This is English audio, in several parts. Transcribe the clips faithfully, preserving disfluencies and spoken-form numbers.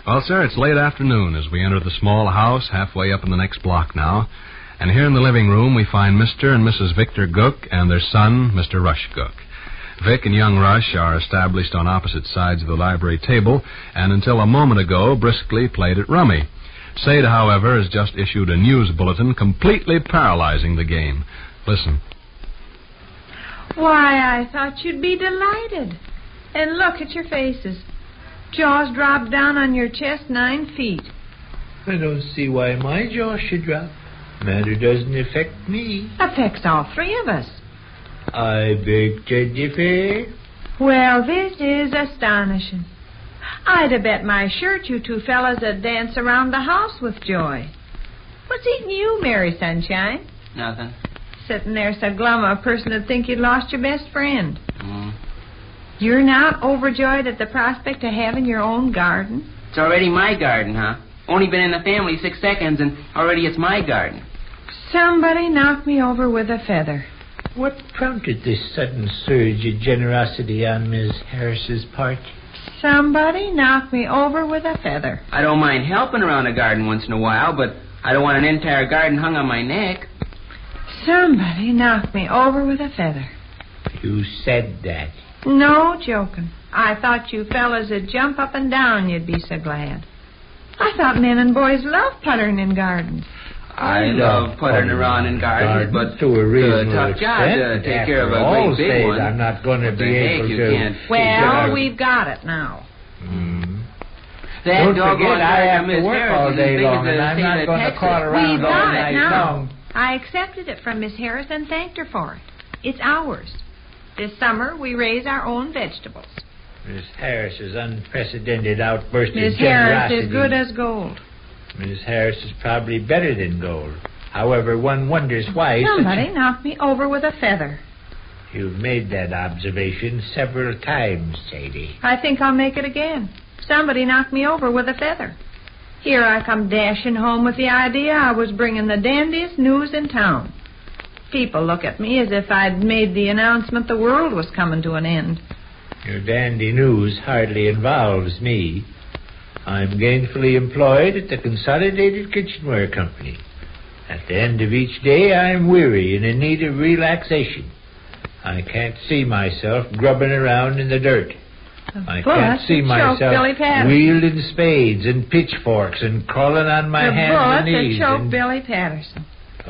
Well, sir, it's late afternoon as we enter the small house halfway up in the next block now. And here in the living room we find Mister and Missus Victor Gook and their son, Mister Rush Gook. Vic and young Rush are established on opposite sides of the library table and until a moment ago briskly played at rummy. Sade, however, has just issued a news bulletin completely paralyzing the game. Listen. Why, I thought you'd be delighted. And look at your faces. Jaws dropped down on your chest nine feet. I don't see why my jaw should drop. Matter doesn't affect me. Affects all three of us. I beg to differ. Well, this is astonishing. I'd have bet my shirt you two fellas would dance around the house with joy. What's eating you, Mary Sunshine? Nothing. Sitting there so glum a person would think you'd lost your best friend. Mm. You're not overjoyed at the prospect of having your own garden? It's already my garden, huh? Only been in the family six seconds, and already it's my garden. Somebody knocked me over with a feather. What prompted this sudden surge of generosity on Miss Harris's part? Somebody knocked me over with a feather. I don't mind helping around a garden once in a while, but I don't want an entire garden hung on my neck. Somebody knocked me over with a feather. You said that. No joking. I thought you fellas would jump up and down, you'd be so glad. I thought men and boys love puttering in gardens. I love puttering around in gardens, but to a reasonable it's a tough job to take After care of a all great big one. I'm not going to be able you to... Can't well, we've got it now. Mm. That Don't doggone forget, I have Miss to work Harris all is day as big long, as and the I'm state not of going to Texas. call around We've all got night it now. long. I accepted it from Miss Harris and thanked her for it. It's ours. This summer, we raise our own vegetables. Miss Harris's unprecedented outburst of Miss generosity. Harris is good as gold. Miss Harris is probably better than gold. However, one wonders why... Somebody such... knocked me over with a feather. You've made that observation several times, Sadie. I think I'll make it again. Somebody knocked me over with a feather. Here I come dashing home with the idea I was bringing the dandiest news in town. People look at me as if I'd made the announcement the world was coming to an end. Your dandy news hardly involves me. I'm gainfully employed at the Consolidated Kitchenware Company. At the end of each day, I'm weary and in need of relaxation. I can't see myself grubbing around in the dirt. I can't see myself wielding spades and pitchforks and crawling on my the hands and knees. The bullet that choked and... Billy Patterson.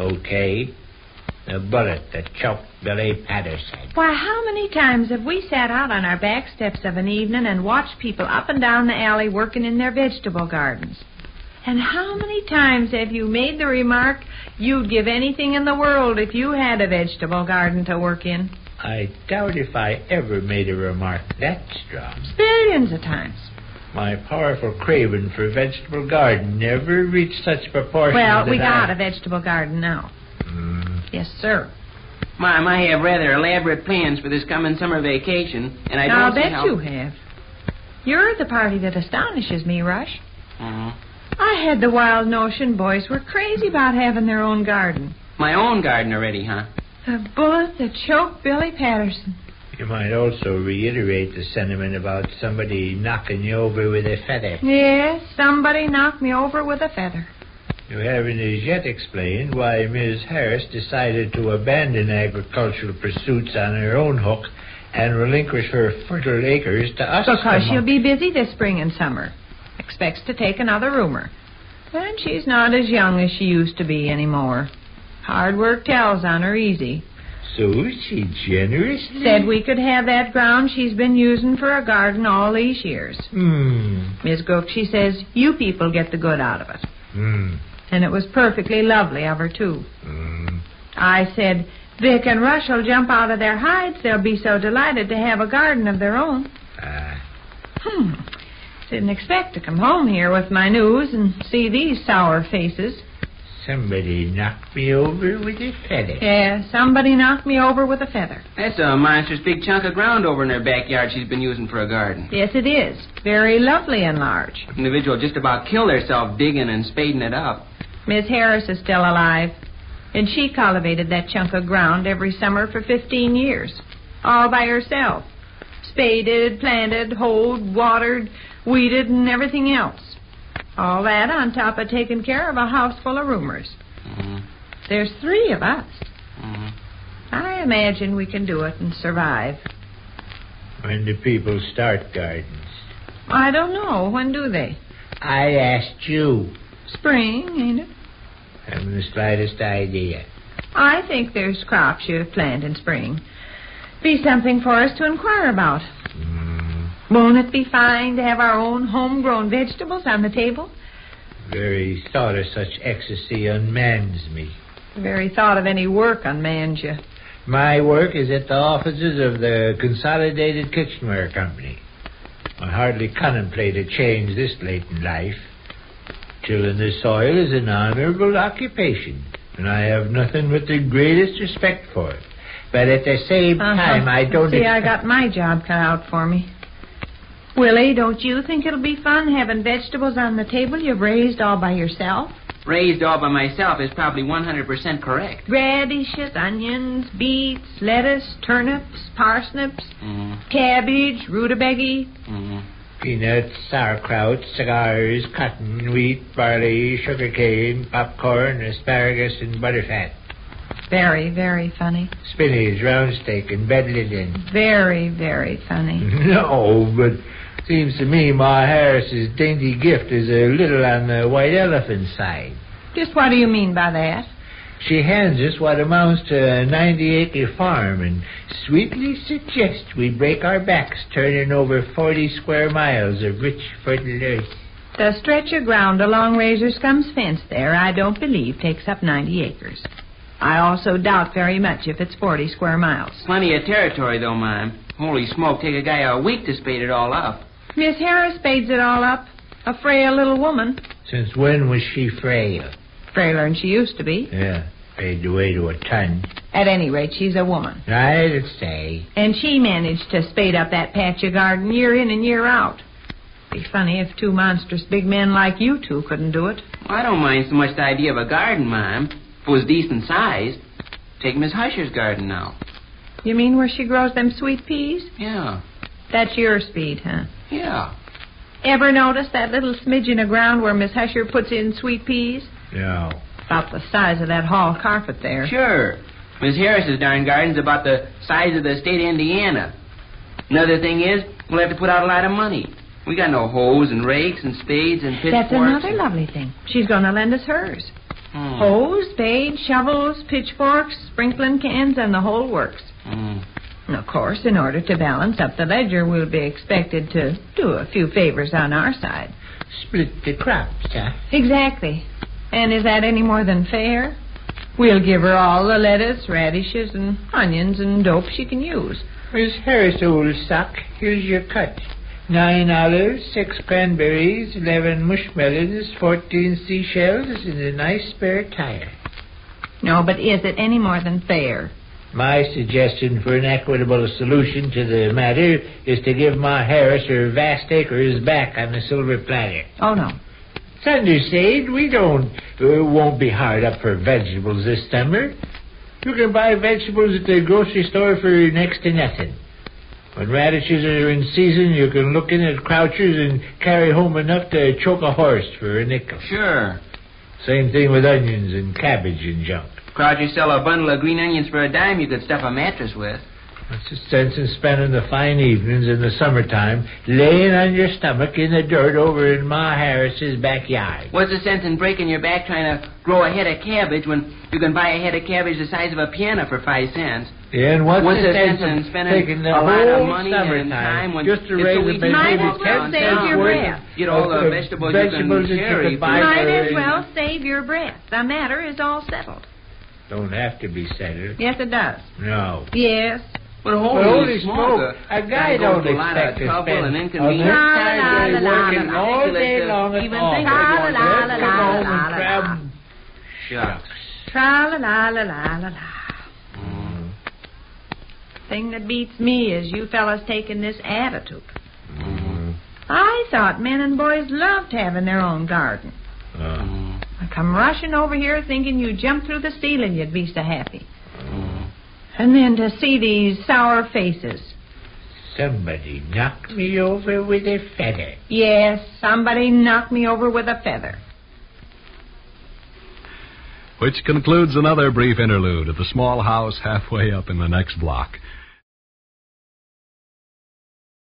Okay. The bullet that choked Billy Patterson. Why, how many times have we sat out on our back steps of an evening and watched people up and down the alley working in their vegetable gardens? And how many times have you made the remark you'd give anything in the world if you had a vegetable garden to work in? I doubt if I ever made a remark that strong. Billions of times. My powerful craving for a vegetable garden never reached such proportions. Well, we got I... a vegetable garden now. Mm. Yes, sir. Mom, I have rather elaborate plans for this coming summer vacation, and I don't I'll see bet how... you have. You're the party that astonishes me, Rush. Uh-huh. I had the wild notion boys were crazy about having their own garden. My own garden already, huh? The bullet that choked Billy Patterson. You might also reiterate the sentiment about somebody knocking you over with a feather. Yes, somebody knocked me over with a feather. You haven't as yet explained why Miss Harris decided to abandon agricultural pursuits on her own hook and relinquish her fertile acres to us. Because she'll be busy this spring and summer. Expects to take another roomer. And she's not as young as she used to be anymore. Hard work tells on her easy. So she generously... Said we could have that ground she's been using for a garden all these years. Hmm. Miss Gook, she says, you people get the good out of it. Hmm. And it was perfectly lovely of her, too. Hmm. I said, Vic and Rush will jump out of their hides. They'll be so delighted to have a garden of their own. Ah. Hmm. Didn't expect to come home here with my news and see these sour faces. Somebody knocked me over with a feather. Yeah, somebody knocked me over with a feather. That's a monstrous big chunk of ground over in her backyard she's been using for a garden. Yes, it is. Very lovely and large. Individual just about killed herself digging and spading it up. Miss Harris is still alive, and she cultivated that chunk of ground every summer for fifteen years, all by herself. Spaded, planted, hoed, watered, weeded, and everything else. All that on top of taking care of a house full of roomers. Mm-hmm. There's three of us. Mm-hmm. I imagine we can do it and survive. When do people start gardens? I don't know. When do they? I asked you. Spring, ain't it? Haven't the slightest idea. I think there's crops you plant in spring. Be something for us to inquire about. Mm, Won't it be fine to have our own homegrown vegetables on the table? very thought of such ecstasy unmans me. The very thought of any work unmans you. My work is at the offices of the Consolidated Kitchenware Company. I hardly contemplate a change this late in life. Tilling the soil is an honorable occupation, and I have nothing but the greatest respect for it. But at the same Uh-huh. time, I don't... See, I expect- got my job cut out for me. Willie, don't you think it'll be fun having vegetables on the table you've raised all by yourself? Raised all by myself is probably one hundred percent correct. Radishes, onions, beets, lettuce, turnips, parsnips, Mm-hmm. cabbage, rutabaga. Mm-hmm. Peanuts, sauerkraut, cigars, cotton, wheat, barley, sugarcane, popcorn, asparagus, and butterfat. Very, very funny. Spinach, round steak, and bed linen. Very, very funny. No, but seems to me Ma Harris's dainty gift is a little on the white elephant side. Just what do you mean by that? She hands us what amounts to a ninety-acre farm and sweetly suggests we break our backs turning over forty square miles of rich, fertile earth. The stretch of ground along Razor Scum's fence there, I don't believe, takes up ninety acres. I also doubt very much if it's forty square miles. Plenty of territory, though, Ma'am. Holy smoke, take a guy a week to spade it all up. Miss Harris spades it all up. A frail little woman. Since when was she frail? Frailer than she used to be. Yeah, paid away to a ton. At any rate, she's a woman. I'd say. And she managed to spade up that patch of garden year in and year out. Be funny if two monstrous big men like you two couldn't do it. Well, I don't mind so much the idea of a garden, Ma'am. If it was decent sized. Take Miss Husher's garden now. You mean where she grows them sweet peas? Yeah. That's your speed, huh? Yeah. Ever notice that little smidgen of ground where Miss Husher puts in sweet peas? No. About the size of that hall carpet there. Sure. Miss Harris's darn garden's about the size of the state of Indiana. Another thing is, we'll have to put out a lot of money. We got no hoes and rakes and spades and pitchforks. That's another lovely thing. She's going to lend us hers. Hmm. Hoes, spades, shovels, pitchforks, sprinkling cans, and the whole works. Hmm. And of course, in order to balance up the ledger, we'll be expected to do a few favors on our side. Split the crops, huh? Exactly. And is that any more than fair? We'll give her all the lettuce, radishes, and onions and dope she can use. Miss Harris, old sock, here's your cut. Nine olives, six cranberries, eleven mushmelons, fourteen seashells, and a nice spare tire. No, but is it any more than fair? My suggestion for an equitable solution to the matter is to give Ma Harris her vast acres back on the silver platter. Oh, no. Thundersade, we don't, uh, won't be hard up for vegetables this summer. You can buy vegetables at the grocery store for next to nothing. When radishes are in season, you can look in at Croucher's and carry home enough to choke a horse for a nickel. Sure. Same thing with onions and cabbage and junk. Crowd, you sell a bundle of green onions for a dime you could stuff a mattress with. What's the sense in spending the fine evenings in the summertime laying on your stomach in the dirt over in Ma Harris's backyard? What's the sense in breaking your back trying to grow a head of cabbage when you can buy a head of cabbage the size of a piano for five cents? Yeah, and what's, What's the the sense sense in in spending taking the a lot whole of money and summertime time when just to it's raise so a easy maybe to Might walk as well down save town your worth breath. Get all the of vegetables, vegetables you that can you carry could buy for- Might for- as well save your breath. The matter is all settled. Don't have to be settled. Yes, it does. No. Yes. But holy, Well, holy smoke, smoke, a guy goes don't through a lot expect of to trouble spend and on inconvenience. this La, time la, day la, la, working la, all ridiculous day to long at even all. think La, la, la, Let's la, come la, home la, and la, grab... la. Shucks. Tra la la la la la la. Mm. Thing that beats me is you fellas taking this attitude. Mm. I thought men and boys loved having their own garden. Uh, Mm. I come rushing over here thinking you'd jump through the ceiling, you'd be so happy. Mm. And then to see these sour faces. Somebody knocked me over with a feather. Yes, somebody knocked me over with a feather. Which concludes another brief interlude at the small house halfway up in the next block.